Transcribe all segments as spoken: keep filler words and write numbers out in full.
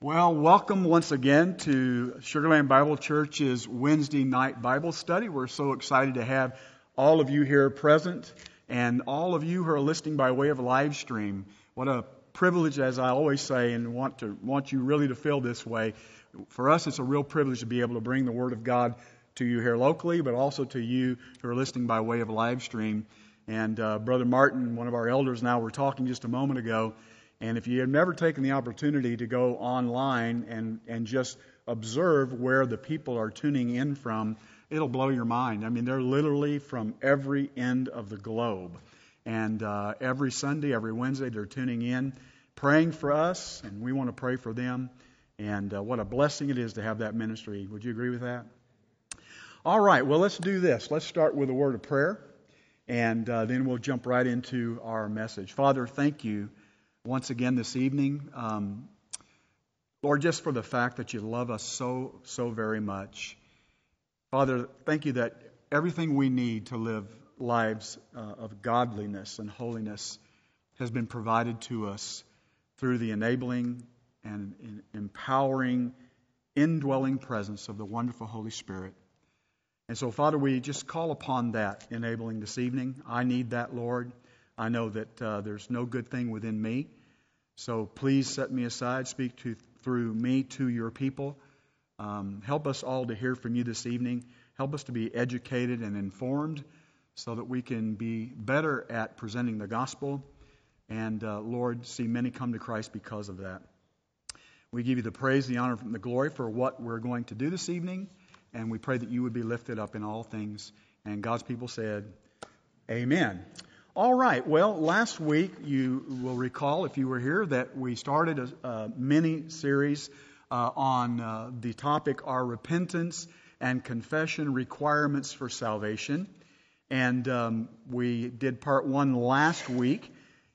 Well, welcome once again to Sugar Land Bible Church's Wednesday night Bible study. We're so excited to have all of you here present and all of you who are listening by way of live stream. What a privilege, as I always say, and want to want you really to feel this way. For us, it's a real privilege to be able to bring the Word of God to you here locally, but also to you who are listening by way of live stream. And uh, Brother Martin, one of our elders now, were talking just a moment ago. And if you have never taken the opportunity to go online and, and just observe where the people are tuning in from, it'll blow your mind. I mean, they're literally from every end of the globe. And uh, every Sunday, every Wednesday, they're tuning in, praying for us, and we want to pray for them. And uh, what a blessing it is to have that ministry. Would you agree with that? All right, well, let's do this. Let's start with a word of prayer, and uh, then we'll jump right into our message. Father, thank you once again this evening, um, Lord, just for the fact that you love us so, so very much. Father, thank you that everything we need to live lives uh, of godliness and holiness has been provided to us through the enabling and in, empowering, indwelling presence of the wonderful Holy Spirit. And so, Father, we just call upon that enabling this evening. I need that, Lord. I know that uh, there's no good thing within me. So please set me aside, speak to through me to your people. Um, help us all to hear from you this evening. Help us to be educated and informed so that we can be better at presenting the gospel. And, uh, Lord, see many come to Christ because of that. We give you the praise, the honor, and the glory for what we're going to do this evening. And we pray that you would be lifted up in all things. And God's people said, Amen. All right. Well, last week, you will recall, if you were here, that we started a, a mini-series uh, on uh, the topic, Are Repentance and Confession Requirements for Salvation? And um, we did part one last week.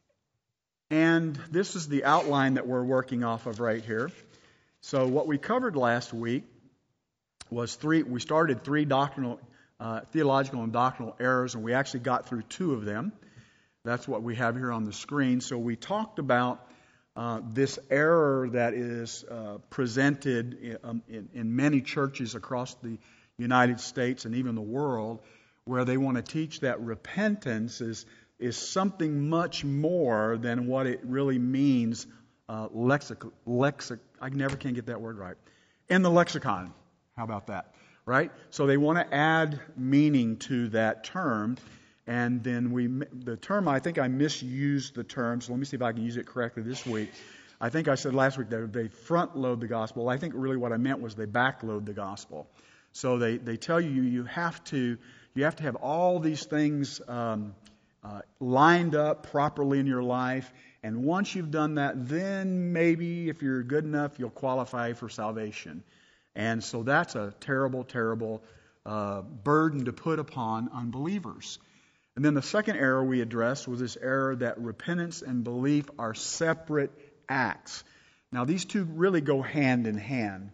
And this is the outline that we're working off of right here. So what we covered last week was three, we started three doctrinal, uh, theological and doctrinal errors, and we actually got through two of them. That's what we have here on the screen. So we talked about uh, this error that is uh, presented in, um, in, in many churches across the United States and even the world, where they want to teach that repentance is is something much more than what it really means. Uh, lexic, lexic, I never can get that word right. In the lexicon, how about that? Right? So they want to add meaning to that term. And then we, the term, I think I misused the term, so let me see if I can use it correctly this week. I think I said last week that they front load the gospel. I think really what I meant was they back load the gospel. So they, they tell you you have to you have to have all these things um, uh, lined up properly in your life, and once you've done that, then maybe if you're good enough, you'll qualify for salvation. And so that's a terrible, terrible uh, burden to put upon unbelievers. And then the second error we addressed was this error that repentance and belief are separate acts. Now, these two really go hand in hand.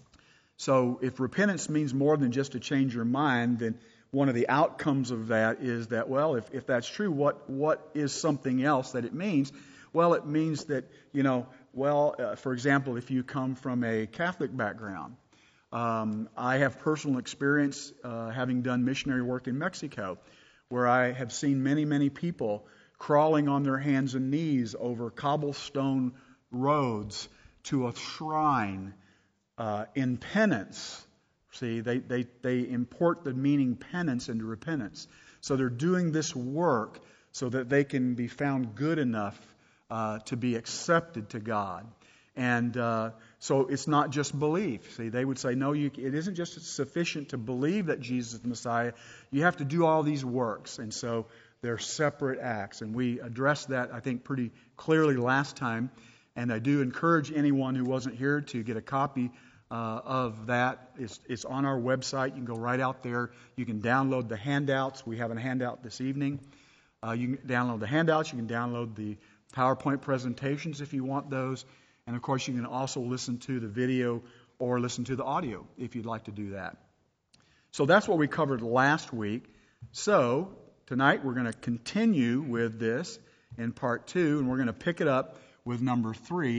So if repentance means more than just to change your mind, then one of the outcomes of that is that, well, if, if that's true, what what is something else that it means? Well, it means that, you know, well, uh, for example, if you come from a Catholic background, um, I have personal experience uh, having done missionary work in Mexico, where I have seen many, many people crawling on their hands and knees over cobblestone roads to a shrine uh, in penance. See, they, they, they import the meaning penance into repentance. So they're doing this work so that they can be found good enough uh, to be accepted to God. And uh, so it's not just belief. See, they would say, no, you, it isn't just sufficient to believe that Jesus is the Messiah. You have to do all these works. And so they're separate acts. And we addressed that, I think, pretty clearly last time. And I do encourage anyone who wasn't here to get a copy uh, of that. It's, it's on our website. You can go right out there. You can download the handouts. We have a handout this evening. Uh, you can download the handouts. You can download the PowerPoint presentations if you want those. And, of course, you can also listen to the video or listen to the audio if you'd like to do that. So that's what we covered last week. So tonight we're going to continue with this in part two, and we're going to pick it up with number three,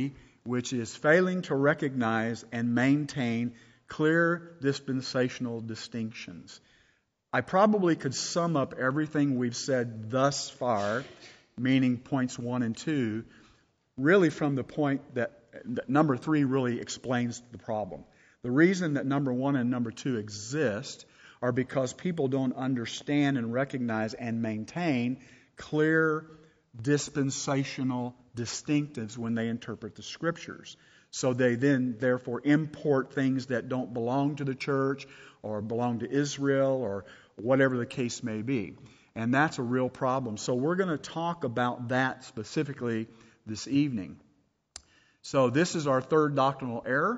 which is failing to recognize and maintain clear dispensational distinctions. I probably could sum up everything we've said thus far, meaning points one and two, really from the point that, that number three really explains the problem. The reason that number one and number two exist are because people don't understand and recognize and maintain clear dispensational distinctives when they interpret the Scriptures. So they then, therefore, import things that don't belong to the church or belong to Israel or whatever the case may be. And that's a real problem. So we're going to talk about that specifically this evening. So this is our third doctrinal error.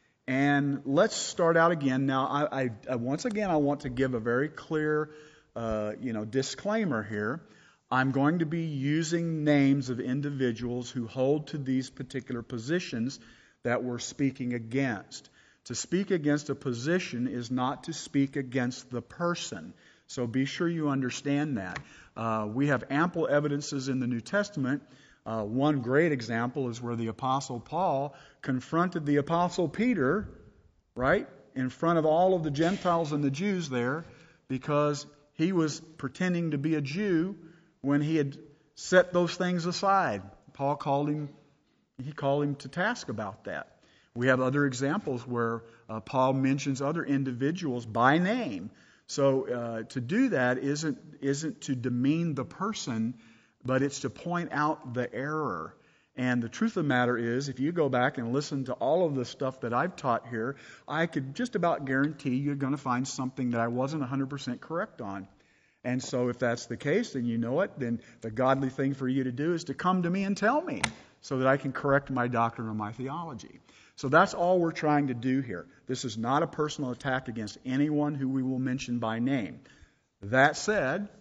And let's start out again. Now, I, I, I once again, I want to give a very clear, uh, you know, disclaimer here. I'm going to be using names of individuals who hold to these particular positions that we're speaking against. To speak against a position is not to speak against the person. So be sure you understand that. Uh, we have ample evidences in the New Testament. Uh, one great example is where the Apostle Paul confronted the Apostle Peter, right, in front of all of the Gentiles and the Jews there, because he was pretending to be a Jew when he had set those things aside. Paul called him, he called him to task about that. We have other examples where uh, Paul mentions other individuals by name. So uh, to do that isn't isn't to demean the person, but it's to point out the error. And the truth of the matter is, if you go back and listen to all of the stuff that I've taught here, I could just about guarantee you're going to find something that I wasn't one hundred percent correct on. And so if that's the case, then you know it, then the godly thing for you to do is to come to me and tell me so that I can correct my doctrine or my theology. So that's all we're trying to do here. This is not a personal attack against anyone who we will mention by name. That said,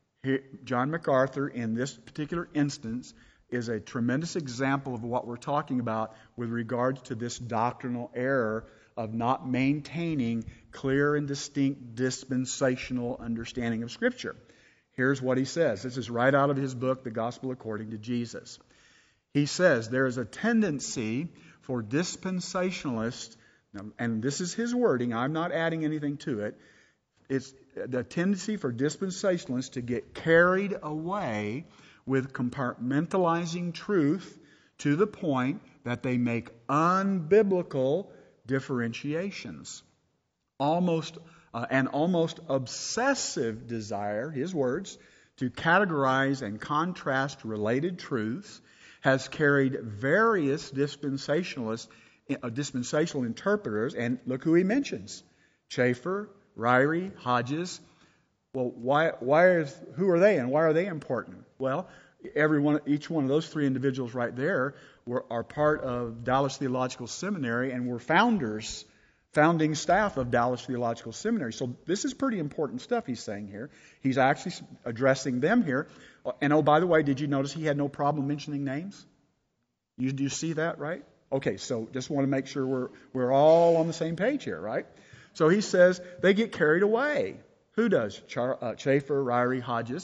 John MacArthur, in this particular instance, is a tremendous example of what we're talking about with regards to this doctrinal error of not maintaining clear and distinct dispensational understanding of Scripture. Here's what he says. This is right out of his book, The Gospel According to Jesus. He says, there is a tendency for dispensationalists, and this is his wording, I'm not adding anything to it, it's the tendency for dispensationalists to get carried away with compartmentalizing truth to the point that they make unbiblical differentiations. Almost uh, an almost obsessive desire, his words, to categorize and contrast related truths has carried various dispensationalists, uh, dispensational interpreters, and look who he mentions: Chafer, Ryrie, Hodges. Well, why? Why is who are they, and why are they important? Well, every one, each one of those three individuals right there were are part of Dallas Theological Seminary and were founders, founding staff of Dallas Theological Seminary. So this is pretty important stuff he's saying here. He's actually addressing them here. And oh, by the way, did you notice he had no problem mentioning names? You do you see that, right? Okay, so just want to make sure we're we're all on the same page here, right? So he says they get carried away. Who does? Char, uh, Chafer, Ryrie, Hodges,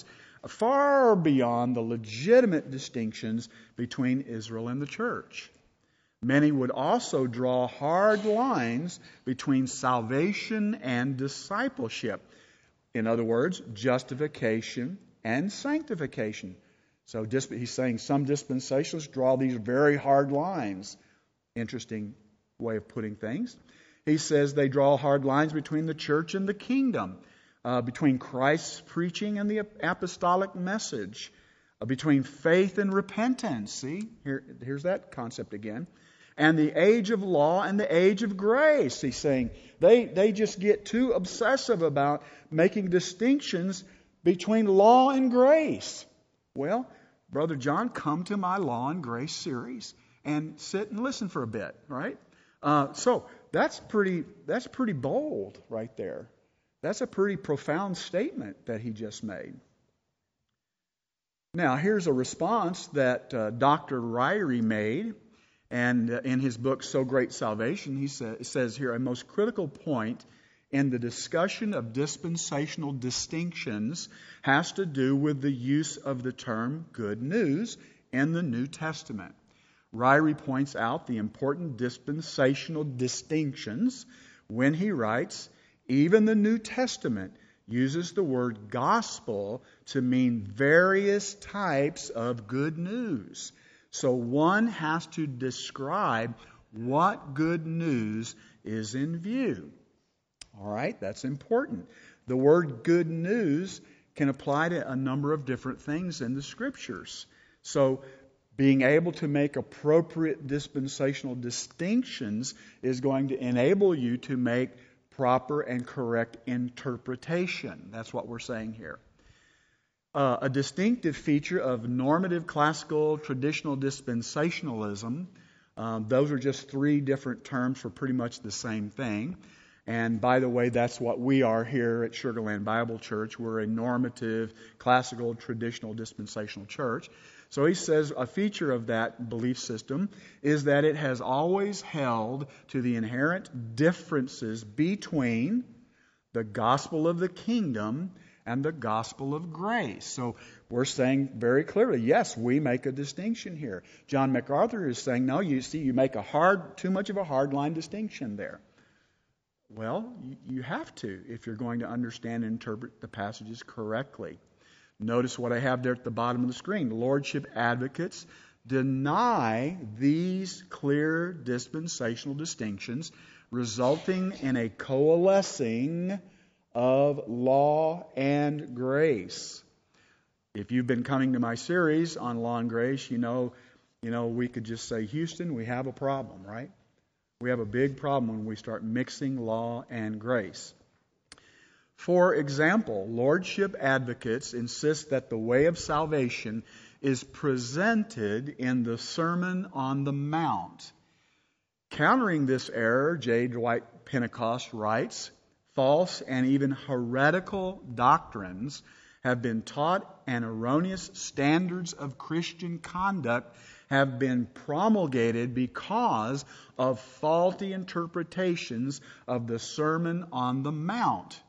far beyond the legitimate distinctions between Israel and the church. Many would also draw hard lines between salvation and discipleship. In other words, justification and sanctification. So he's saying some dispensationalists draw these very hard lines. Interesting way of putting things. He says they draw hard lines between the church and the kingdom, uh, between Christ's preaching and the apostolic message, uh, between faith and repentance. See, here, here's that concept again. And the age of law and the age of grace. He's saying they, they just get too obsessive about making distinctions between law and grace. Well, Brother John, come to my Law and Grace series and sit and listen for a bit, right? Uh, so that's pretty that's pretty bold right there. That's a pretty profound statement that he just made. Now, here's a response that uh, Doctor Ryrie made. And uh, in his book, So Great Salvation, he sa- says here, a most critical point in the discussion of dispensational distinctions has to do with the use of the term good news in the New Testament. Ryrie points out the important dispensational distinctions when he writes, even the New Testament uses the word gospel to mean various types of good news. So one has to describe what good news is in view. All right, that's important. The word good news can apply to a number of different things in the Scriptures. So being able to make appropriate dispensational distinctions is going to enable you to make proper and correct interpretation. That's what we're saying here. Uh, a distinctive feature of normative classical traditional dispensationalism, um, those are just three different terms for pretty much the same thing. And by the way, that's what we are here at Sugar Land Bible Church. We're a normative, classical, traditional dispensational church. So he says a feature of that belief system is that it has always held to the inherent differences between the gospel of the kingdom and the gospel of grace. So we're saying very clearly, yes, we make a distinction here. John MacArthur is saying, no, you see, you make a hard, too much of a hard line distinction there. Well, you have to if you're going to understand and interpret the passages correctly. Notice what I have there at the bottom of the screen. Lordship advocates deny these clear dispensational distinctions, resulting in a coalescing of law and grace. If you've been coming to my series on law and grace, you know, you know, we could just say, Houston, we have a problem, right? We have a big problem when we start mixing law and grace. For example, lordship advocates insist that the way of salvation is presented in the Sermon on the Mount. Countering this error, J. Dwight Pentecost writes, false and even heretical doctrines have been taught and erroneous standards of Christian conduct have been promulgated because of faulty interpretations of the Sermon on the Mount.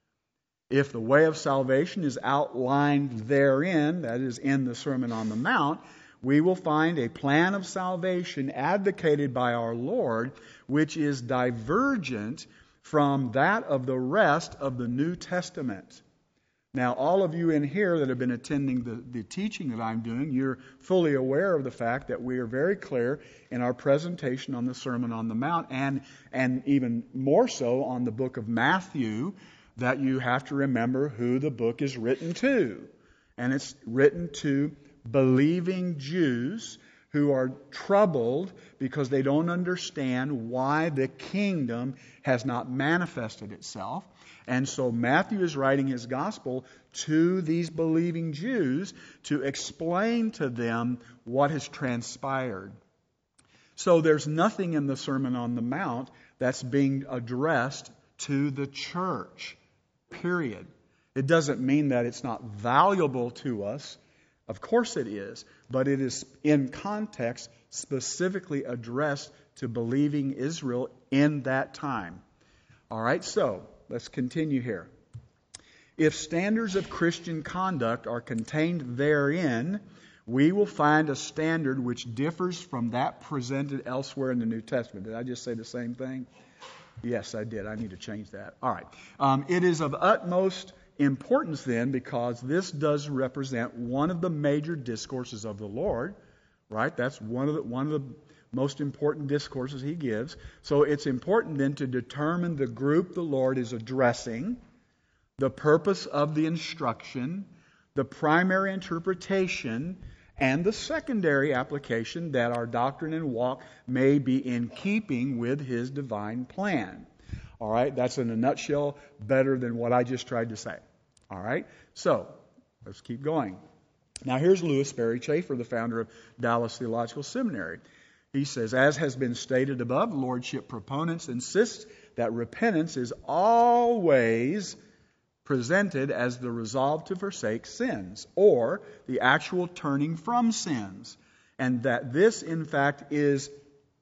If the way of salvation is outlined therein, that is in the Sermon on the Mount, we will find a plan of salvation advocated by our Lord, which is divergent from that of the rest of the New Testament. Now, all of you in here that have been attending the, the teaching that I'm doing, you're fully aware of the fact that we are very clear in our presentation on the Sermon on the Mount, and, and even more so on the book of Matthew, that you have to remember who the book is written to. And it's written to believing Jews who are troubled because they don't understand why the kingdom has not manifested itself. And so Matthew is writing his gospel to these believing Jews to explain to them what has transpired. So there's nothing in the Sermon on the Mount that's being addressed to the church, period. It doesn't mean that it's not valuable to us. Of course it is, but it is in context specifically addressed to believing Israel in that time. All right, so let's continue here. If standards of Christian conduct are contained therein, we will find a standard which differs from that presented elsewhere in the New Testament. Did I just say the same thing? Yes, I did. I need to change that. All right. Um, it is of utmost importance then, because this does represent one of the major discourses of the Lord, right? That's one of the, one of the most important discourses he gives. So it's important then to determine the group the Lord is addressing, the purpose of the instruction, the primary interpretation, and the secondary application that our doctrine and walk may be in keeping with his divine plan. All right, that's in a nutshell better than what I just tried to say. All right, so let's keep going. Now here's Lewis Sperry Chafer, the founder of Dallas Theological Seminary. He says, as has been stated above, lordship proponents insist that repentance is always presented as the resolve to forsake sins, or the actual turning from sins, and that this, in fact, is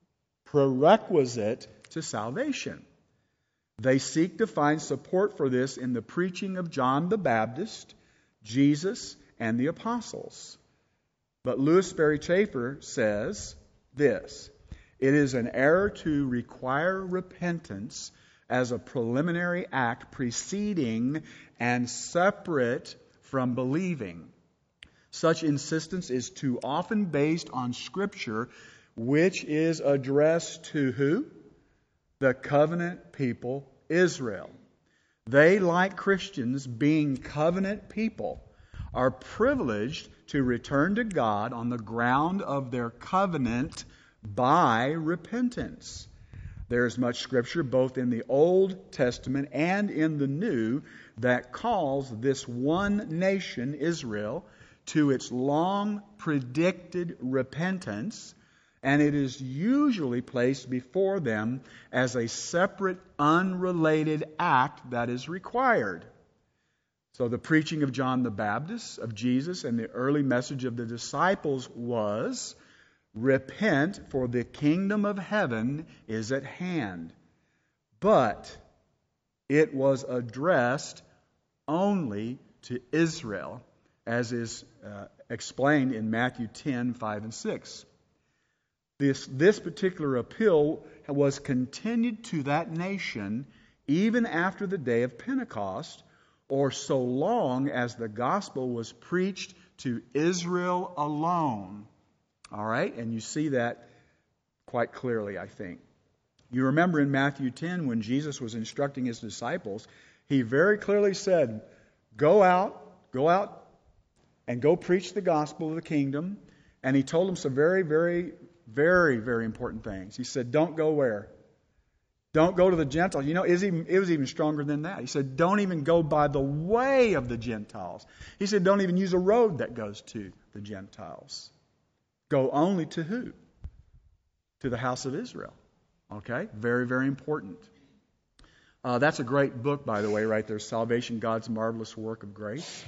prerequisite to salvation. They seek to find support for this in the preaching of John the Baptist, Jesus, and the apostles. But Lewis Sperry Chafer says this: it is an error to require repentance as a preliminary act preceding and separate from believing. Such insistence is too often based on Scripture, which is addressed to who? The covenant people, Israel. They, like Christians, being covenant people, are privileged to return to God on the ground of their covenant by repentance. There is much Scripture, both in the Old Testament and in the New, that calls this one nation, Israel, to its long predicted repentance, and it is usually placed before them as a separate, unrelated act that is required. So the preaching of John the Baptist, of Jesus, and the early message of the disciples was, repent, for the kingdom of heaven is at hand. But it was addressed only to Israel, as is uh, explained in Matthew ten, five and six. This, this particular appeal was continued to that nation even after the day of Pentecost, or so long as the gospel was preached to Israel alone. All right? And you see that quite clearly, I think. You remember in Matthew ten, when Jesus was instructing His disciples, He very clearly said, go out, go out and go preach the gospel of the kingdom. And He told them some very, very, very, very important things. He said, don't go where? Don't go to the Gentiles. You know, it was, even, it was even stronger than that. He said, don't even go by the way of the Gentiles. He said, don't even use a road that goes to the Gentiles. Go only to who? To the house of Israel. Okay? Very, very important. Uh, that's a great book, by the way, right there, Salvation, God's Marvelous Work of Grace.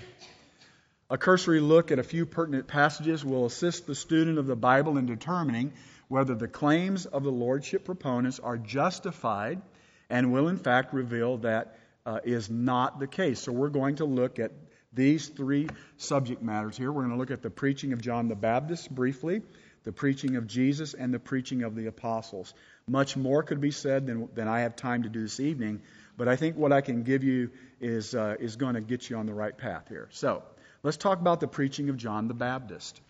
A cursory look at a few pertinent passages will assist the student of the Bible in determining whether the claims of the Lordship proponents are justified, and will in fact reveal that uh, is not the case. So we're going to look at these three subject matters here. We're going to look at the preaching of John the Baptist briefly, the preaching of Jesus, and the preaching of the apostles. Much more could be said than, than I have time to do this evening, but I think what I can give you is, uh, is going to get you on the right path here. So let's talk about the preaching of John the Baptist.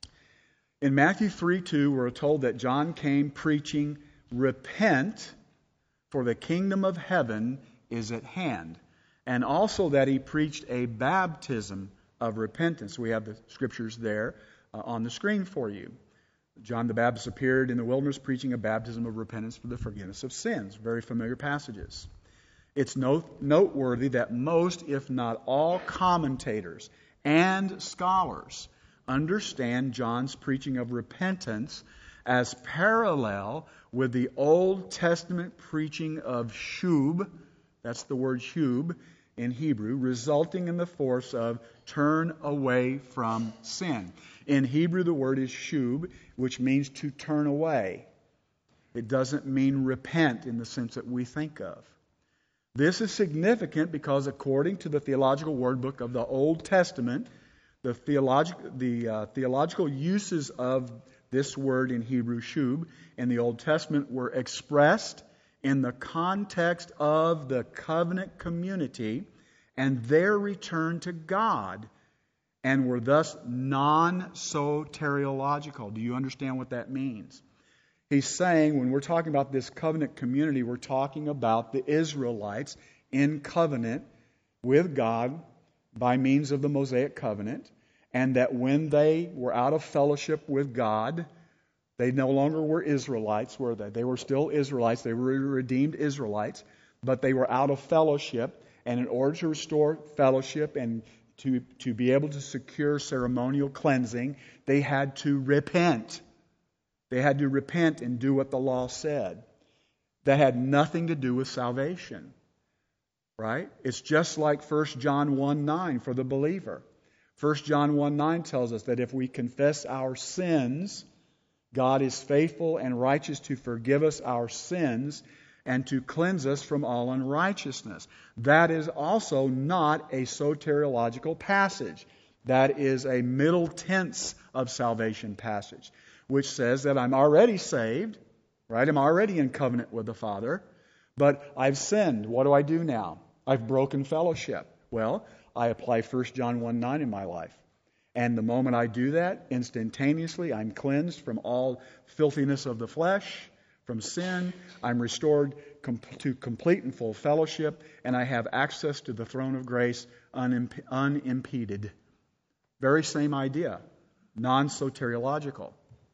In Matthew three two, we're told that John came preaching, repent, for the kingdom of heaven is at hand. And also that he preached a baptism of repentance. We have the scriptures there uh, on the screen for you. John the Baptist appeared in the wilderness preaching a baptism of repentance for the forgiveness of sins. Very familiar passages. It's note, noteworthy that most, if not all, commentators and scholars understand John's preaching of repentance as parallel with the Old Testament preaching of shub, that's the word shub in Hebrew, resulting in the force of turn away from sin. In Hebrew, the word is shub, which means to turn away. It doesn't mean repent in the sense that we think of. This is significant because according to the Theological Word Book of the Old Testament, The, theolog- the uh, theological uses of this word in Hebrew, shub, in the Old Testament were expressed in the context of the covenant community and their return to God, and were thus non-soteriological. Do you understand what that means? He's saying when we're talking about this covenant community, we're talking about the Israelites in covenant with God by means of the Mosaic covenant, and that when they were out of fellowship with God, they no longer were Israelites, were they? They were still Israelites. They were redeemed Israelites, but they were out of fellowship, and in order to restore fellowship and to, to be able to secure ceremonial cleansing, they had to repent. They had to repent and do what the law said. That had nothing to do with salvation. Right? It's just like First John one nine for the believer. First John one nine tells us that if we confess our sins, God is faithful and righteous to forgive us our sins and to cleanse us from all unrighteousness. That is also not a soteriological passage. That is a middle tense of salvation passage. which says that I'm already saved, right? I'm already in covenant with the Father, but I've sinned. What do I do now? I've broken fellowship. Well, I apply First John one nine in my life. And the moment I do that, instantaneously, I'm cleansed from all filthiness of the flesh, from sin. I'm restored com- to complete and full fellowship, and I have access to the throne of grace unimp- unimpeded. Very same idea, non-soteriological.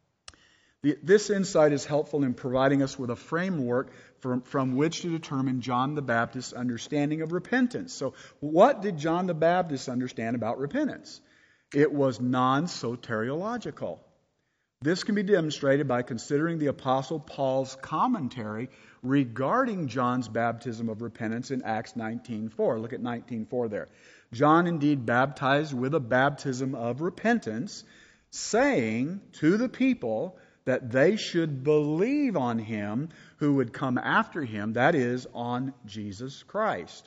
The, this insight is helpful in providing us with a framework from, from which to determine John the Baptist's understanding of repentance. So, what did John the Baptist understand about repentance? It was non-soteriological. This can be demonstrated by considering the Apostle Paul's commentary regarding John's baptism of repentance in Acts nineteen four. Look at nineteen four there. John indeed baptized with a baptism of repentance, saying to the people that they should believe on him who would come after him, that is, on Jesus Christ.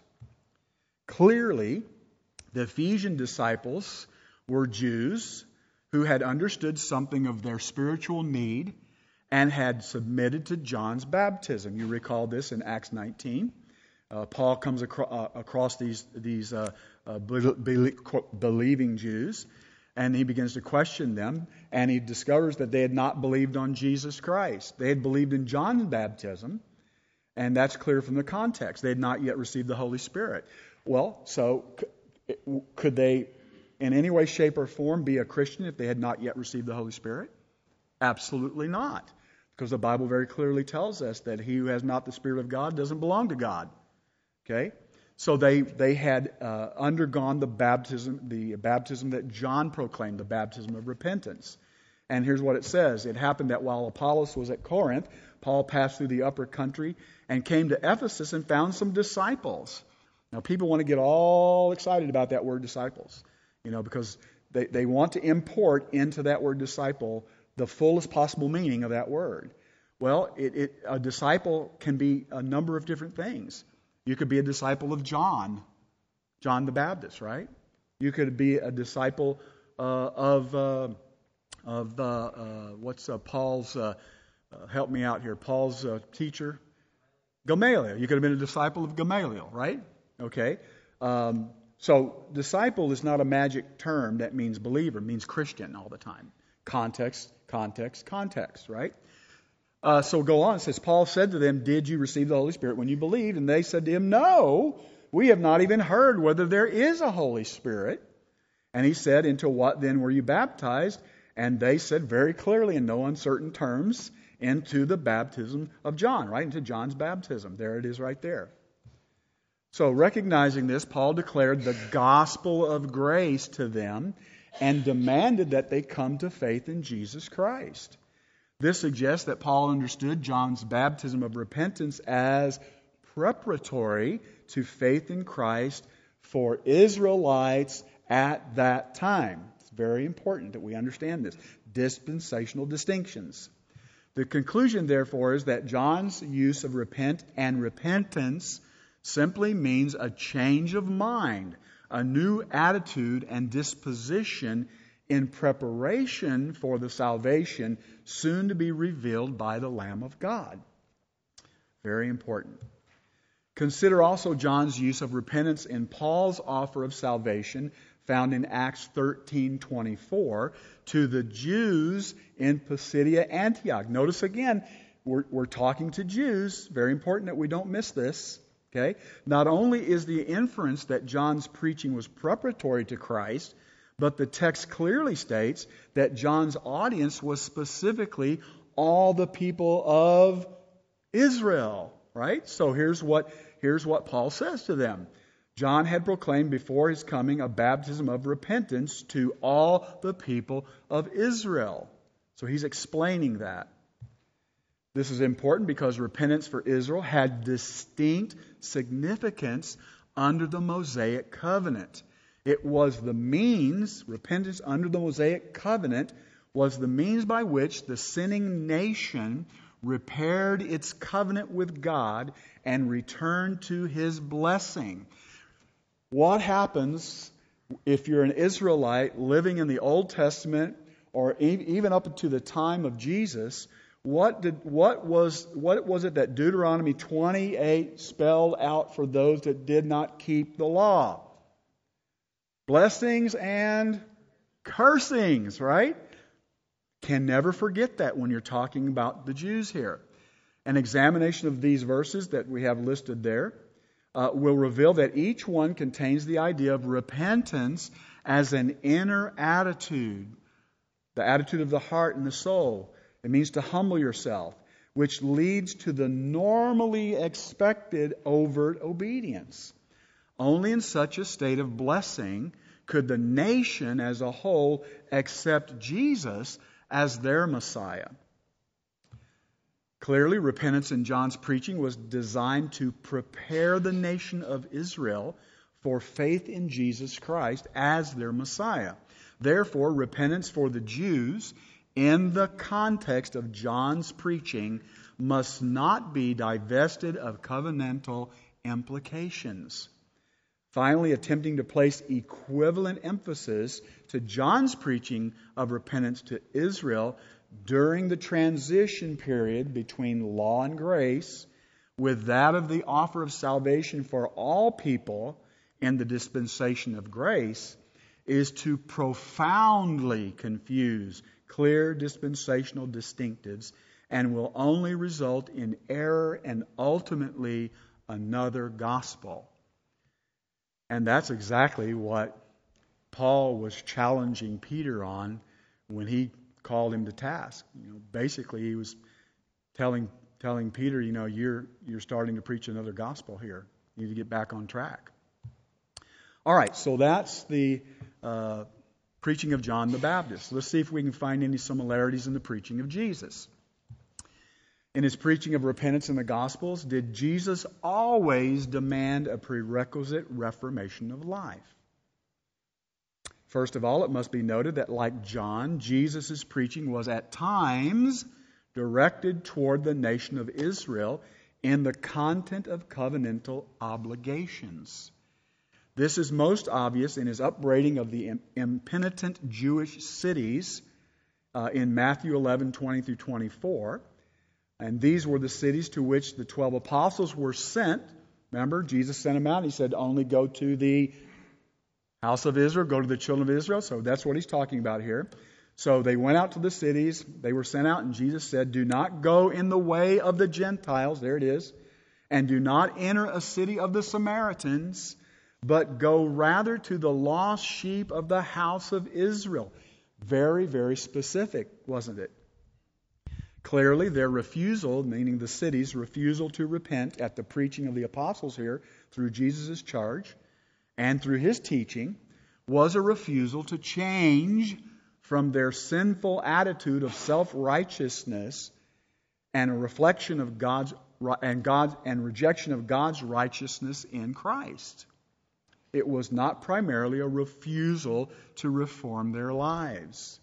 Clearly, the Ephesian disciples were Jews who had understood something of their spiritual need and had submitted to John's baptism. You recall this in Acts nineteen. Uh, Paul comes acro- uh, across these, these uh, uh, be- be- believing Jews, and he begins to question them, and he discovers that they had not believed on Jesus Christ. They had believed in John's baptism, and that's clear from the context. They had not yet received the Holy Spirit. Well, so c- could they in any way, shape, or form be a Christian if they had not yet received the Holy Spirit? Absolutely not. Because the Bible very clearly tells us that he who has not the Spirit of God doesn't belong to God. Okay? So they, they had uh, undergone the baptism, the baptism that John proclaimed, the baptism of repentance. And here's what it says. It happened that while Apollos was at Corinth, Paul passed through the upper country and came to Ephesus and found some disciples. Now, people want to get all excited about that word disciples. You know, because they, they want to import into that word disciple the fullest possible meaning of that word. Well, it, it, a disciple can be a number of different things. You could be a disciple of John, John the Baptist, right? You could be a disciple uh, of, uh, of uh, uh, what's uh, Paul's, uh, uh, help me out here, Paul's uh, teacher? Gamaliel. You could have been a disciple of Gamaliel, right? Okay. Um So, disciple is not a magic term that means believer. It means Christian all the time. Context, context, context, right? Uh, so go on. It says, Paul said to them, did you receive the Holy Spirit when you believed? And they said to him, no, we have not even heard whether there is a Holy Spirit. And he said, into what then were you baptized? And they said very clearly in no uncertain terms, into the baptism of John, right? Into John's baptism. There it is right there. So recognizing this, Paul declared the gospel of grace to them and demanded that they come to faith in Jesus Christ. This suggests that Paul understood John's baptism of repentance as preparatory to faith in Christ for Israelites at that time. It's very important that we understand this. Dispensational distinctions. The conclusion, therefore, is that John's use of repent and repentance simply means a change of mind, a new attitude and disposition in preparation for the salvation soon to be revealed by the Lamb of God. Very important. Consider also John's use of repentance in Paul's offer of salvation found in Acts thirteen twenty-four to the Jews in Pisidia, Antioch. Notice again, we're, we're talking to Jews. Very important that we don't miss this. Okay? Not only is the inference that John's preaching was preparatory to Christ, but the text clearly states that John's audience was specifically all the people of Israel, right? So here's what, here's what Paul says to them. John had proclaimed before his coming a baptism of repentance to all the people of Israel. So he's explaining that. This is important because repentance for Israel had distinct significance under the Mosaic covenant. It was the means, repentance under the Mosaic covenant was the means by which the sinning nation repaired its covenant with God and returned to His blessing. What happens if you're an Israelite living in the Old Testament or e- even up to the time of Jesus, what did what was what was it that Deuteronomy twenty-eight spelled out for those that did not keep the law? Blessings and cursings, right? Can never forget that when you're talking about the Jews here. An examination of these verses that we have listed there uh, will reveal that each one contains the idea of repentance as an inner attitude, the attitude of the heart and the soul. It means to humble yourself, which leads to the normally expected overt obedience. Only in such a state of blessing could the nation as a whole accept Jesus as their Messiah. Clearly, repentance in John's preaching was designed to prepare the nation of Israel for faith in Jesus Christ as their Messiah. Therefore, repentance for the Jews in the context of John's preaching must not be divested of covenantal implications. Finally, attempting to place equivalent emphasis to John's preaching of repentance to Israel during the transition period between law and grace with that of the offer of salvation for all people in the dispensation of grace is to profoundly confuse clear dispensational distinctives and will only result in error and ultimately another gospel. And that's exactly what Paul was challenging Peter on when he called him to task. You know, basically, he was telling telling Peter, you know, you're you're starting to preach another gospel here. You need to get back on track. All right, so that's the uh, preaching of John the Baptist. Let's see if we can find any similarities in the preaching of Jesus. In his preaching of repentance in the Gospels, did Jesus always demand a prerequisite reformation of life? First of all, it must be noted that like John, Jesus' preaching was at times directed toward the nation of Israel in the content of covenantal obligations. This is most obvious in his upbraiding of the impenitent Jewish cities uh, in Matthew eleven, twenty through twenty-four. And these were the cities to which the twelve apostles were sent. Remember, Jesus sent them out. He said, only go to the house of Israel, go to the children of Israel. So that's what he's talking about here. So they went out to the cities. They were sent out, and Jesus said, do not go in the way of the Gentiles. There it is. And do not enter a city of the Samaritans, but go rather to the lost sheep of the house of Israel. Very, very specific, wasn't it? Clearly, their refusal, meaning the city's refusal to repent at the preaching of the apostles here through Jesus' charge and through his teaching, was a refusal to change from their sinful attitude of self-righteousness and a reflection of God's and God and rejection of God's righteousness in Christ. It was not primarily a refusal to reform their lives.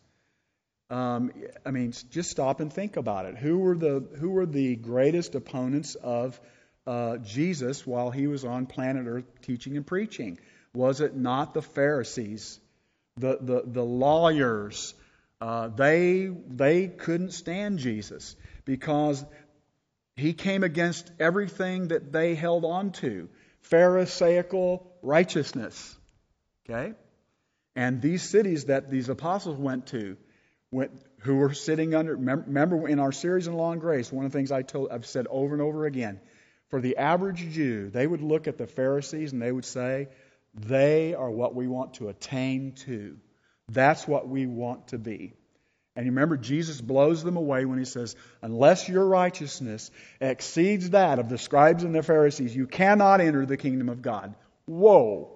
Um, I mean, just stop and think about it. Who were the who were the greatest opponents of uh, Jesus while he was on planet Earth teaching and preaching? Was it not the Pharisees, the the, the lawyers? Uh, they they couldn't stand Jesus because he came against everything that they held on to, Pharisaical righteousness. Okay, and these cities that these apostles went to. Who were sitting under, remember in our series in Law and Grace, one of the things I told, I've said over and over again, for the average Jew, they would look at the Pharisees and they would say, they are what we want to attain to. That's what we want to be. And you remember, Jesus blows them away when he says, unless your righteousness exceeds that of the scribes and the Pharisees, you cannot enter the kingdom of God. Whoa.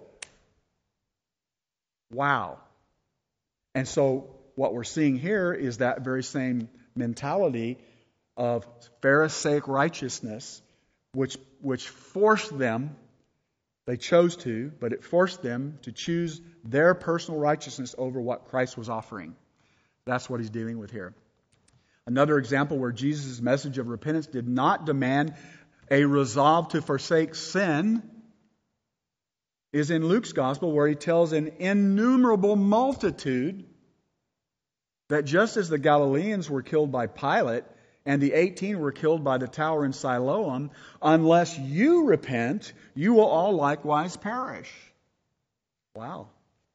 Wow. And so, what we're seeing here is that very same mentality of Pharisaic righteousness, which which forced them, they chose to, but it forced them to choose their personal righteousness over what Christ was offering. That's what he's dealing with here. Another example where Jesus' message of repentance did not demand a resolve to forsake sin is in Luke's gospel, where he tells an innumerable multitude that just as the Galileans were killed by Pilate, and the eighteen were killed by the tower in Siloam, unless you repent, you will all likewise perish. Wow.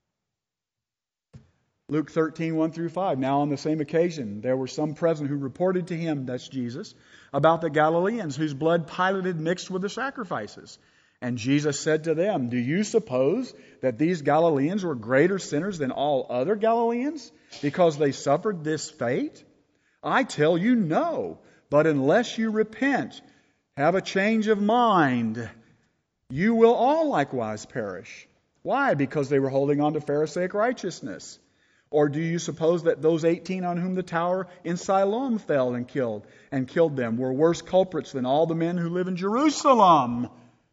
Luke thirteen, one through five. Now on the same occasion, there were some present who reported to him, that's Jesus, about the Galileans whose blood Pilate had mixed with the sacrifices. And Jesus said to them, do you suppose that these Galileans were greater sinners than all other Galileans because they suffered this fate? I tell you, no. But unless you repent, have a change of mind, you will all likewise perish. Why? Because they were holding on to Pharisaic righteousness. Or do you suppose that those eighteen on whom the tower in Siloam fell and killed and killed them were worse culprits than all the men who live in Jerusalem?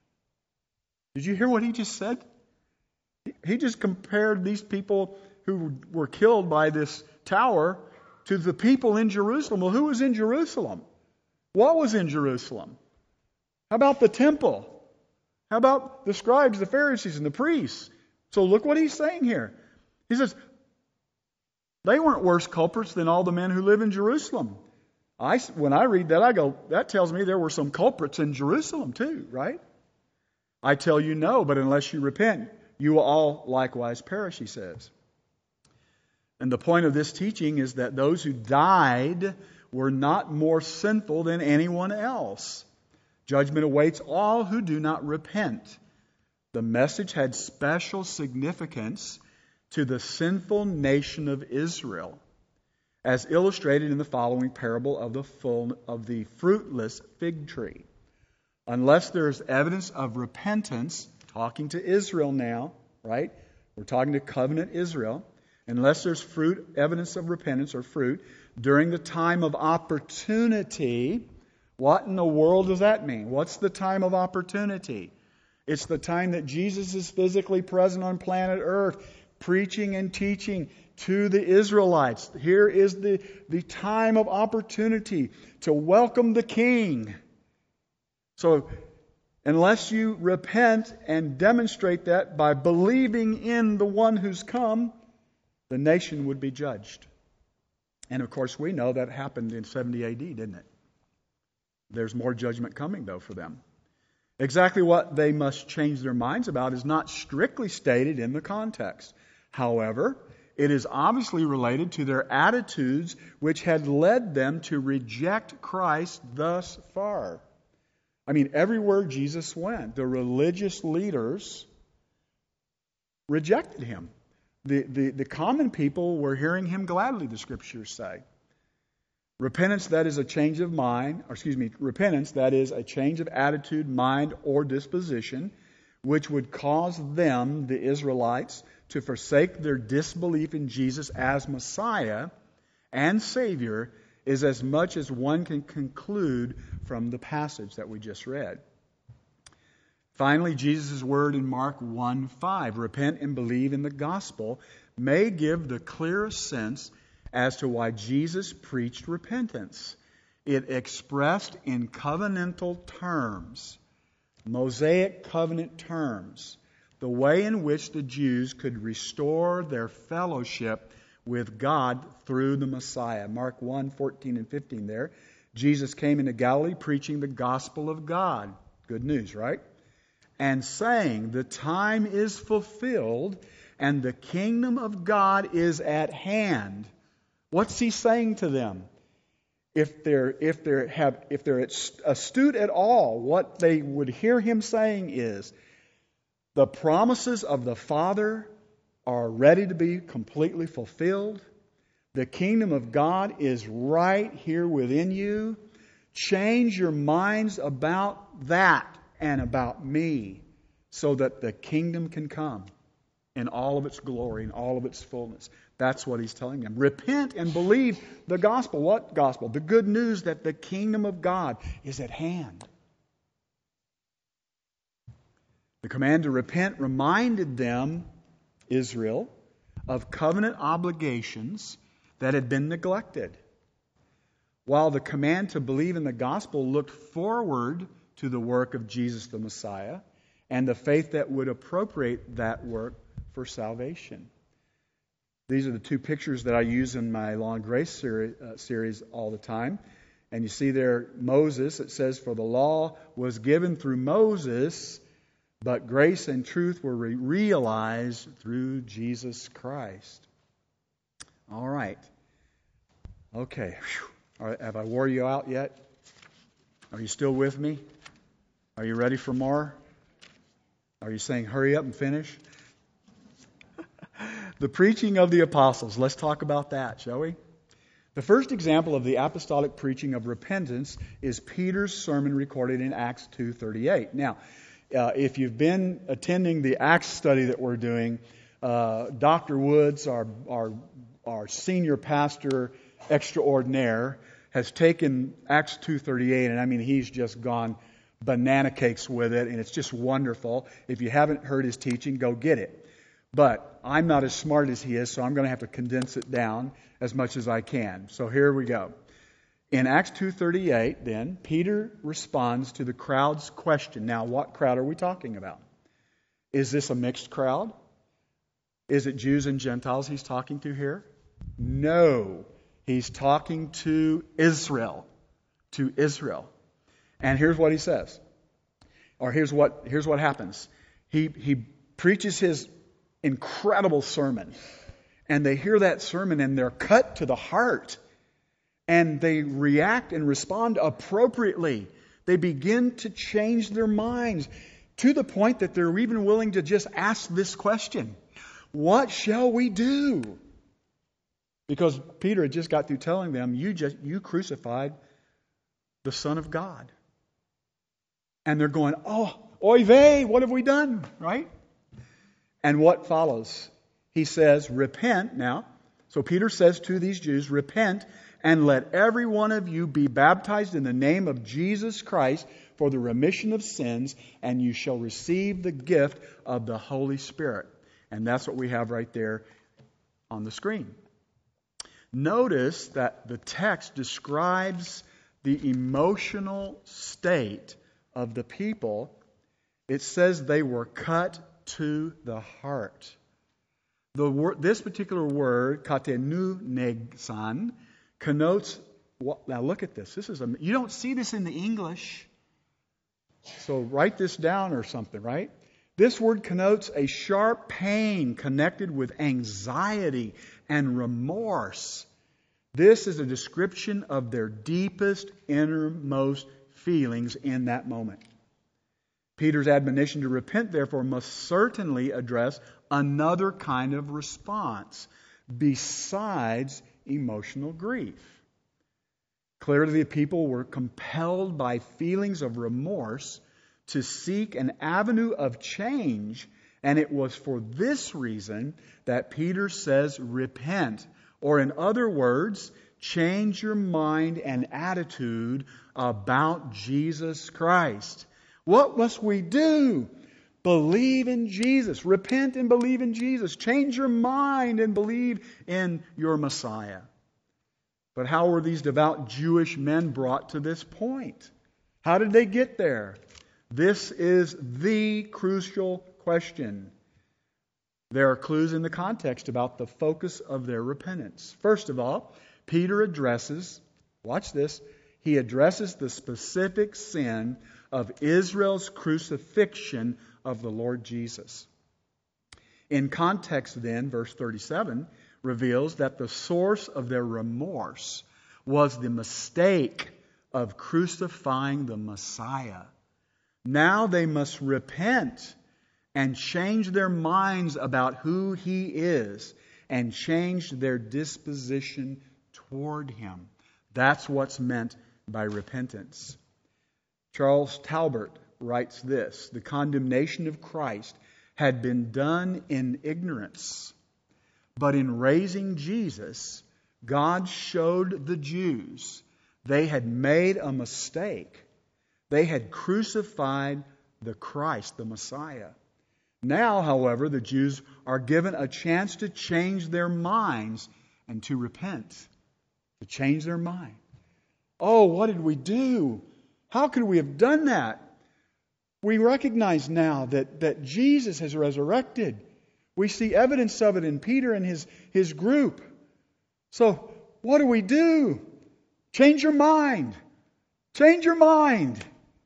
Did you hear what he just said? He just compared these people who were killed by this tower to the people in Jerusalem. Well, who was in Jerusalem? What was in Jerusalem? How about the temple? How about the scribes, the Pharisees, and the priests? So look what he's saying here. He says, they weren't worse culprits than all the men who live in Jerusalem. I, when I read that, I go, that tells me there were some culprits in Jerusalem too, right? I tell you no, but unless you repent, you will all likewise perish, he says. And the point of this teaching is that those who died were not more sinful than anyone else. Judgment awaits all who do not repent. The message had special significance to the sinful nation of Israel, as illustrated in the following parable of the full, of the fruitless fig tree. Unless there is evidence of repentance, talking to Israel now, right? We're talking to covenant Israel. Unless there's fruit, evidence of repentance or fruit, during the time of opportunity, what in the world does that mean? What's the time of opportunity? It's the time that Jesus is physically present on planet Earth, preaching and teaching to the Israelites. Here is the, the time of opportunity to welcome the King. So, unless you repent and demonstrate that by believing in the one who's come, the nation would be judged. And of course, we know that happened in seventy A D, didn't it? There's more judgment coming, though, for them. Exactly what they must change their minds about is not strictly stated in the context. However, it is obviously related to their attitudes which had led them to reject Christ thus far. I mean, everywhere Jesus went, the religious leaders rejected him. The, the, the common people were hearing him gladly, the Scriptures say. Repentance, that is a change of mind, or excuse me, repentance, that is a change of attitude, mind, or disposition, which would cause them, the Israelites, to forsake their disbelief in Jesus as Messiah and Savior, is as much as one can conclude from the passage that we just read. Finally, Jesus' word in Mark one five, repent and believe in the gospel, may give the clearest sense as to why Jesus preached repentance. It expressed in covenantal terms, Mosaic covenant terms, the way in which the Jews could restore their fellowship with God through the Messiah. Mark one fourteen and fifteen there. Jesus came into Galilee preaching the gospel of God. Good news, right? And saying, the time is fulfilled and the kingdom of God is at hand. What's he saying to them? If they're if they're have if they're astute at all, what they would hear him saying is, the promises of the Father are ready to be completely fulfilled. The kingdom of God is right here within you. Change your minds about that and about me, so that the kingdom can come in all of its glory, in all of its fullness. That's what he's telling them. Repent and believe the gospel. What gospel? The good news that the kingdom of God is at hand. The command to repent reminded them, Israel, of covenant obligations that had been neglected, while the command to believe in the gospel looked forward to the work of Jesus the Messiah and the faith that would appropriate that work for salvation. These are the two pictures that I use in my Law and Grace series, uh, series all the time. And you see there Moses. It says, "For the law was given through Moses, but grace and truth were re- realized through Jesus Christ." All right. Okay. All right. Have I wore you out yet? Are you still with me? Are you ready for more? Are you saying hurry up and finish? The preaching of the apostles. Let's talk about that, shall we? The first example of the apostolic preaching of repentance is Peter's sermon recorded in Acts two thirty-eight. Now, uh, if you've been attending the Acts study that we're doing, uh, Doctor Woods, our, our, our senior pastor extraordinaire, has taken Acts two thirty-eight, and I mean, he's just gone banana cakes with it, and it's just wonderful. If you haven't heard his teaching, go get it. But I'm not as smart as he is, so I'm going to have to condense it down as much as I can. So here we go. In Acts two thirty-eight, then, Peter responds to the crowd's question. Now, what crowd are we talking about? Is this a mixed crowd? Is it Jews and Gentiles he's talking to here? No. He's talking to Israel. To Israel. And here's what he says. Or here's what here's what happens. He he preaches his incredible sermon. And they hear that sermon and they're cut to the heart. And they react and respond appropriately. They begin to change their minds to the point that they're even willing to just ask this question: what shall we do? Because Peter had just got through telling them, you just you crucified the Son of God. And they're going, oh, oy vey, what have we done? Right? And what follows? He says, repent now. So Peter says to these Jews, repent and let every one of you be baptized in the name of Jesus Christ for the remission of sins, and you shall receive the gift of the Holy Spirit. And that's what we have right there on the screen. Notice that the text describes the emotional state of the people. It says they were cut to the heart. The word, this particular word, katenunegsan, connotes. Well, now look at this. This is a, you don't see this in the English, so write this down or something. Right? This word connotes a sharp pain connected with anxiety and remorse. This is a description of their deepest, innermost feelings in that moment. Peter's admonition to repent, therefore, must certainly address another kind of response besides emotional grief. Clearly, the people were compelled by feelings of remorse to seek an avenue of change, and it was for this reason that Peter says, repent, or in other words, change your mind and attitude about Jesus Christ. What must we do? Believe in Jesus. Repent and believe in Jesus. Change your mind and believe in your Messiah. But how were these devout Jewish men brought to this point? How did they get there? This is the crucial question. There are clues in the context about the focus of their repentance. First of all, Peter addresses, watch this, he addresses the specific sin of Israel's crucifixion of the Lord Jesus. In context then, verse thirty-seven reveals that the source of their remorse was the mistake of crucifying the Messiah. Now they must repent and change their minds about who He is and change their disposition toward Him. That's what's meant by repentance. Charles Talbert writes this: the condemnation of Christ had been done in ignorance, but in raising Jesus, God showed the Jews they had made a mistake. They had crucified the Christ, the Messiah. Now, however, the Jews are given a chance to change their minds and to repent, to change their mind. Oh, what did we do? How could we have done that? We recognize now that, that Jesus has resurrected. We see evidence of it in Peter and his, his group. So, what do we do? Change your mind. Change your mind.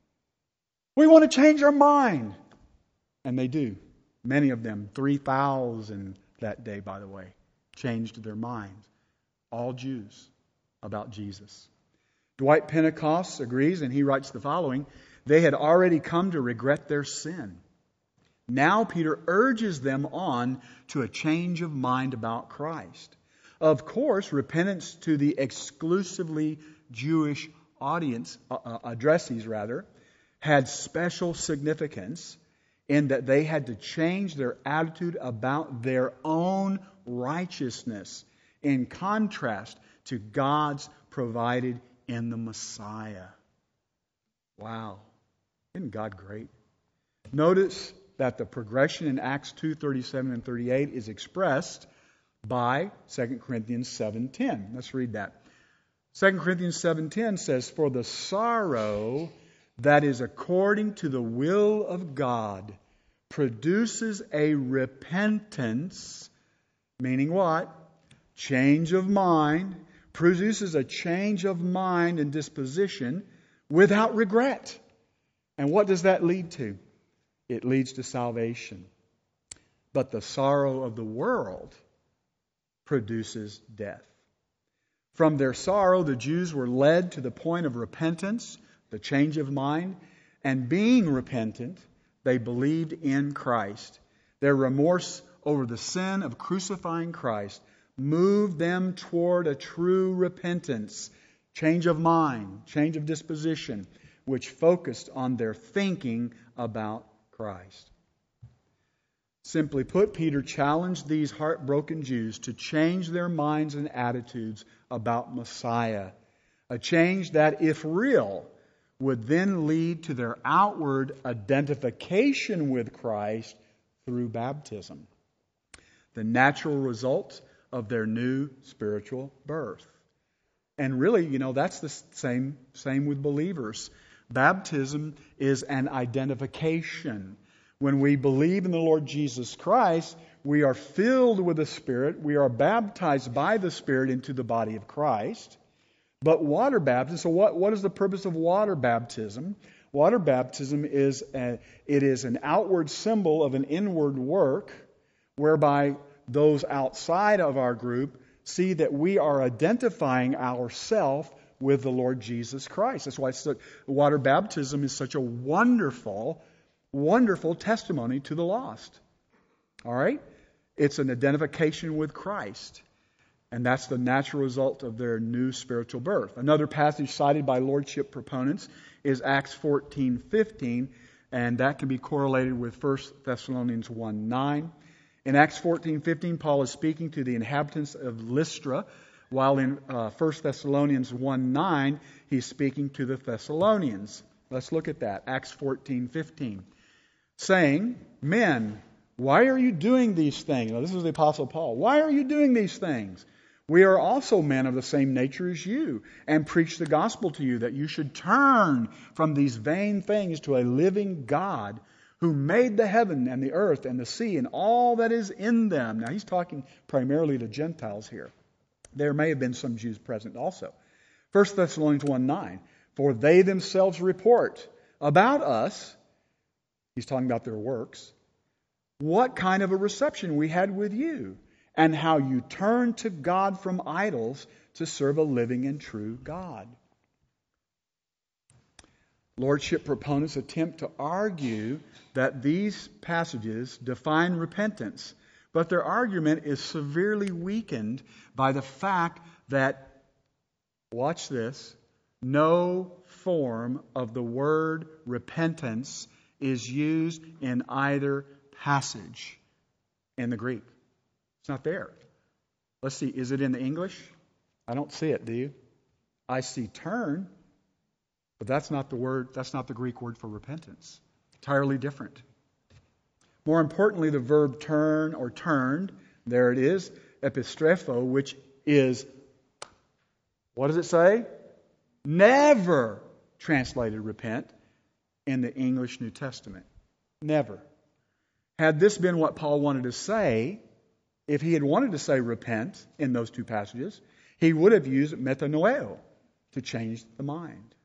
We want to change our mind. And they do. Many of them, three thousand that day, by the way, changed their minds. All Jews about Jesus. Dwight Pentecost agrees, and he writes the following: they had already come to regret their sin. Now Peter urges them on to a change of mind about Christ. Of course, repentance to the exclusively Jewish audience, uh, addressees rather, had special significance in that they had to change their attitude about their own righteousness in contrast to God's provided in the Messiah. Wow. Isn't God great? Notice that the progression in Acts two, thirty-seven and thirty-eight is expressed by Second Corinthians seven ten. Let's read that. Second Corinthians seven ten says, "For the sorrow that is according to the will of God produces a repentance," meaning what? Change of mind. Produces a change of mind and disposition without regret. And what does that lead to? It leads to salvation. But the sorrow of the world produces death. From their sorrow, the Jews were led to the point of repentance, the change of mind, and being repentant, they believed in Christ. Their remorse over the sin of crucifying Christ moved them toward a true repentance, change of mind, change of disposition, which focused on their thinking about Christ. Simply put, Peter challenged these heartbroken Jews to change their minds and attitudes about Messiah, a change that, if real, would then lead to their outward identification with Christ through baptism, the natural result of their new spiritual birth. And really, you know, that's the same, same with believers. Baptism is an identification. When we believe in the Lord Jesus Christ, we are filled with the Spirit. We are baptized by the Spirit into the body of Christ. But water baptism, so what, what is the purpose of water baptism? Water baptism is a, it is an outward symbol of an inward work whereby those outside of our group see that we are identifying ourselves with the Lord Jesus Christ. That's why such, water baptism is such a wonderful, wonderful testimony to the lost. All right? It's an identification with Christ. And that's the natural result of their new spiritual birth. Another passage cited by Lordship proponents is Acts fourteen fifteen, and that can be correlated with First Thessalonians one nine. In Acts fourteen fifteen, Paul is speaking to the inhabitants of Lystra, while in uh, First Thessalonians one nine, he's speaking to the Thessalonians. Let's look at that. Acts fourteen fifteen. Saying, "Men, why are you doing these things?" Now, this is the Apostle Paul. "Why are you doing these things? We are also men of the same nature as you, and preach the gospel to you, that you should turn from these vain things to a living God, who made the heaven and the earth and the sea and all that is in them." Now he's talking primarily to Gentiles here. There may have been some Jews present also. First Thessalonians one nine. "For they themselves report about us," he's talking about their works, "what kind of a reception we had with you, and how you turned to God from idols to serve a living and true God." Lordship proponents attempt to argue that these passages define repentance, but their argument is severely weakened by the fact that, watch this, no form of the word repentance is used in either passage in the Greek. It's not there. Let's see, is it in the English? I don't see it, do you? I see turn, but that's not the word, that's not the Greek word for repentance. Entirely different. More importantly, the verb turn or turned, there it is, epistrepho, which is, what does it say? Never translated repent in the English New Testament. Never. had this been what Paul wanted to say, if he had wanted to say repent in those two passages, he would have used metanoeo to change the mind.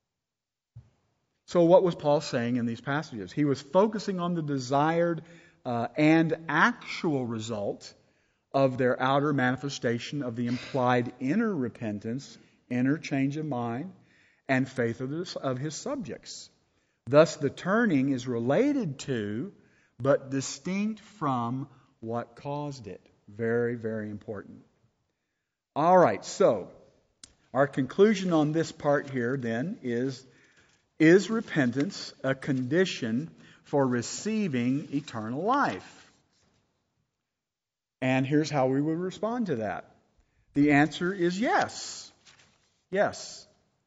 So what was Paul saying in these passages? He was focusing on the desired uh, and actual result of their outer manifestation of the implied inner repentance, inner change of mind, and faith of, this, of his subjects. Thus, the turning is related to, but distinct from, what caused it. Very, very important. All right, so our conclusion on this part here then is, is repentance a condition for receiving eternal life? And here's how we would respond to that. The answer is yes. Yes.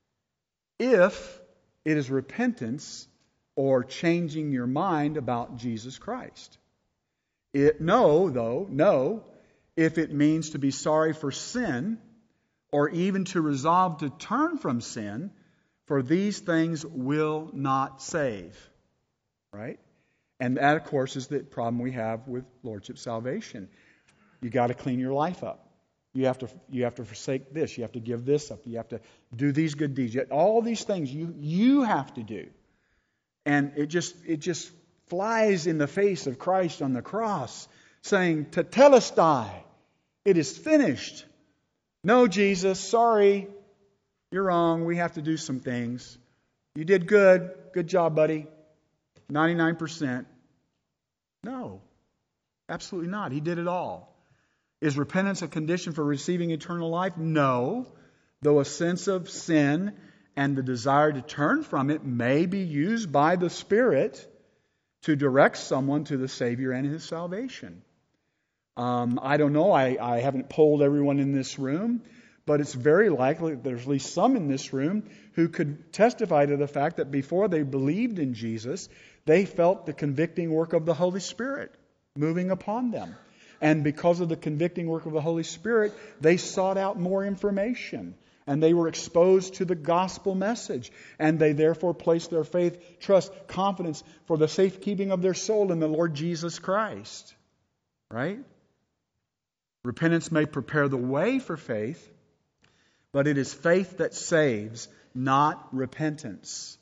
If it is repentance or changing your mind about Jesus Christ. It, no, though, no, if it means to be sorry for sin or even to resolve to turn from sin, for these things will not save. Right? And that, of course, is the problem we have with Lordship salvation. You got to clean your life up. You have to you have to forsake this. You have to give this up. You have to do these good deeds. All these things you you have to do. And it just it just flies in the face of Christ on the cross, saying, "Tetelestai, it is finished." No, Jesus, sorry, you're wrong. We have to do some things. You did good. Good job, buddy. ninety-nine percent. No, absolutely not. He did it all. Is repentance a condition for receiving eternal life? No, though a sense of sin and the desire to turn from it may be used by the Spirit to direct someone to the Savior and His salvation. Um, I don't know, I, I haven't polled everyone in this room, but it's very likely that there's at least some in this room who could testify to the fact that before they believed in Jesus, they felt the convicting work of the Holy Spirit moving upon them. And because of the convicting work of the Holy Spirit, they sought out more information. And they were exposed to the gospel message. And they therefore placed their faith, trust, confidence for the safekeeping of their soul in the Lord Jesus Christ. Right? Repentance may prepare the way for faith, but it is faith that saves, not repentance.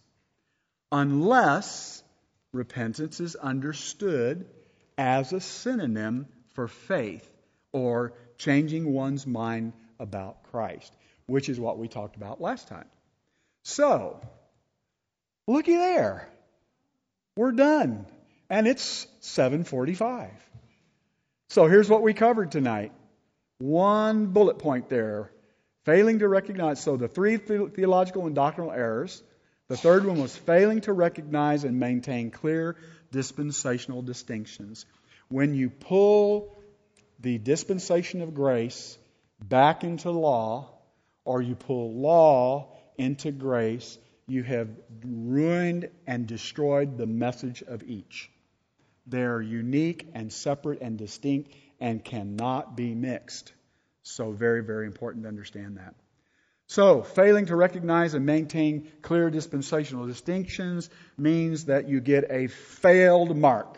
Unless repentance is understood as a synonym for faith, or changing one's mind about Christ, which is what we talked about last time. So, looky there. We're done. And it's seven forty-five. So here's what we covered tonight. One bullet point there. Failing to recognize, so the three theological and doctrinal errors. The third one was failing to recognize and maintain clear dispensational distinctions. When you pull the dispensation of grace back into law, or you pull law into grace, you have ruined and destroyed the message of each. They're unique and separate and distinct and cannot be mixed. So very, very important to understand that. So, failing to recognize and maintain clear dispensational distinctions means that you get a failed mark.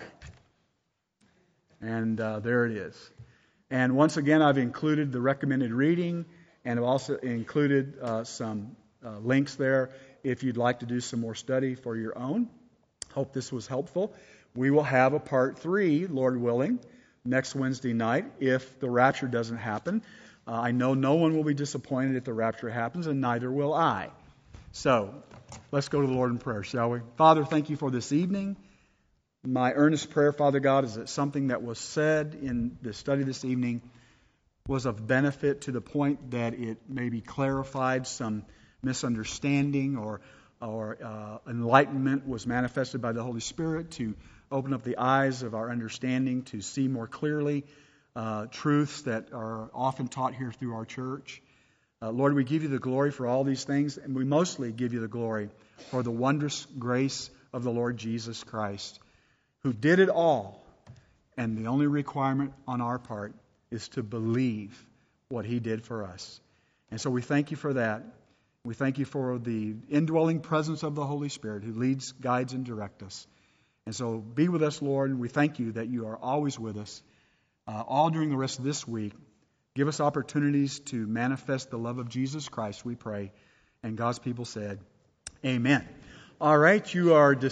And uh, there it is. And once again, I've included the recommended reading, and I've also included uh, some uh, links there if you'd like to do some more study for your own. Hope this was helpful. We will have a part three, Lord willing, next Wednesday night if the rapture doesn't happen. Uh, I know no one will be disappointed if the rapture happens, and neither will I. So, let's go to the Lord in prayer, shall we? Father, thank you for this evening. My earnest prayer, Father God, is that something that was said in the study this evening was of benefit to the point that it maybe clarified some misunderstanding or, or uh, enlightenment was manifested by the Holy Spirit to open up the eyes of our understanding to see more clearly Uh, truths that are often taught here through our church. Uh, Lord, we give you the glory for all these things, and we mostly give you the glory for the wondrous grace of the Lord Jesus Christ, who did it all. And the only requirement on our part is to believe what He did for us. And so we thank you for that. We thank you for the indwelling presence of the Holy Spirit who leads, guides, and directs us. And so be with us, Lord, and we thank you that you are always with us, uh, all during the rest of this week. Give us opportunities to manifest the love of Jesus Christ, we pray. And God's people said, Amen. All right, you are dismissed.